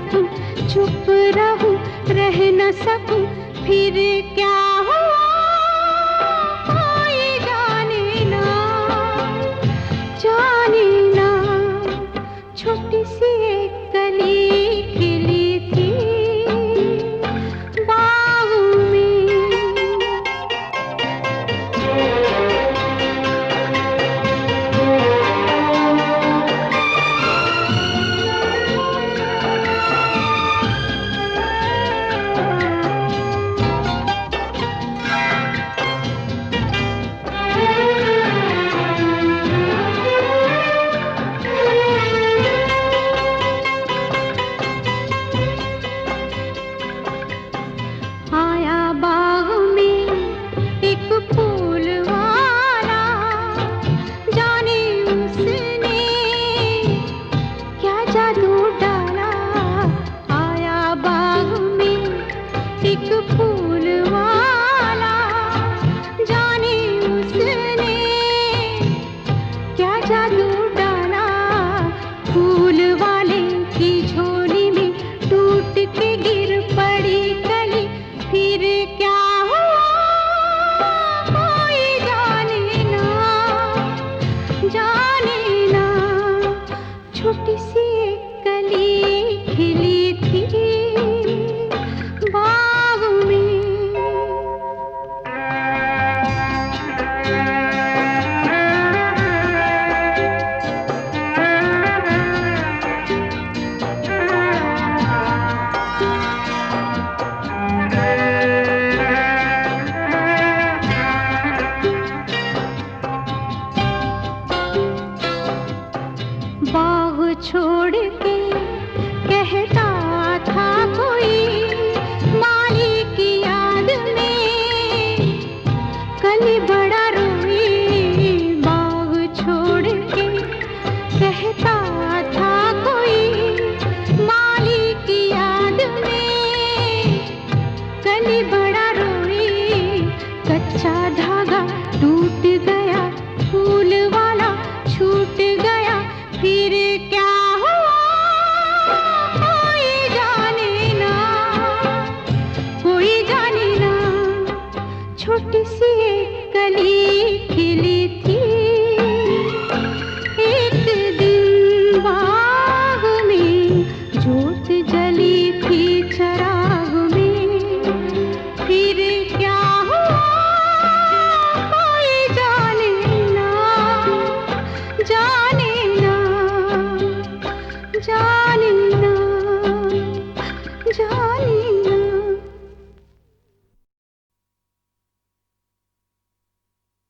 सकूं, चुप रहूं, रह न सकूं, फिर क्या हुआ कोई जाने ना, जाने ना। छोटी सी एक कली खिली थी बाग में। आया बाग में एक फूल वाला, जाने उसने क्या जादू डाला। आया बाग में एक फूल वाला, जाने उसने क्या जादू डाला। फूल वाले की झोली में टूट के गिर पड़ी कली, फिर क्या हुआ कोई जाने ना, जाने ना। छोटी सी एक कली खिली थी बाग में। बाग छोड़ के कहता था कोई, माली की याद में कली बड़ा रोई। बाग छोड़ के कहता था कोई, माली की याद में कली बड़ा रोई। कच्चा धागा टूट गया, फूल वाला छूट गया, फिर क्या हुआ कोई जाने ना, कोई जाने ना। छोटी सी एक कली खिली थी एक दिन बाग में, जोत जली थी चराग में, फिर क्या हुआ कोई जाने ना, जाने ना, जाने ना, जाने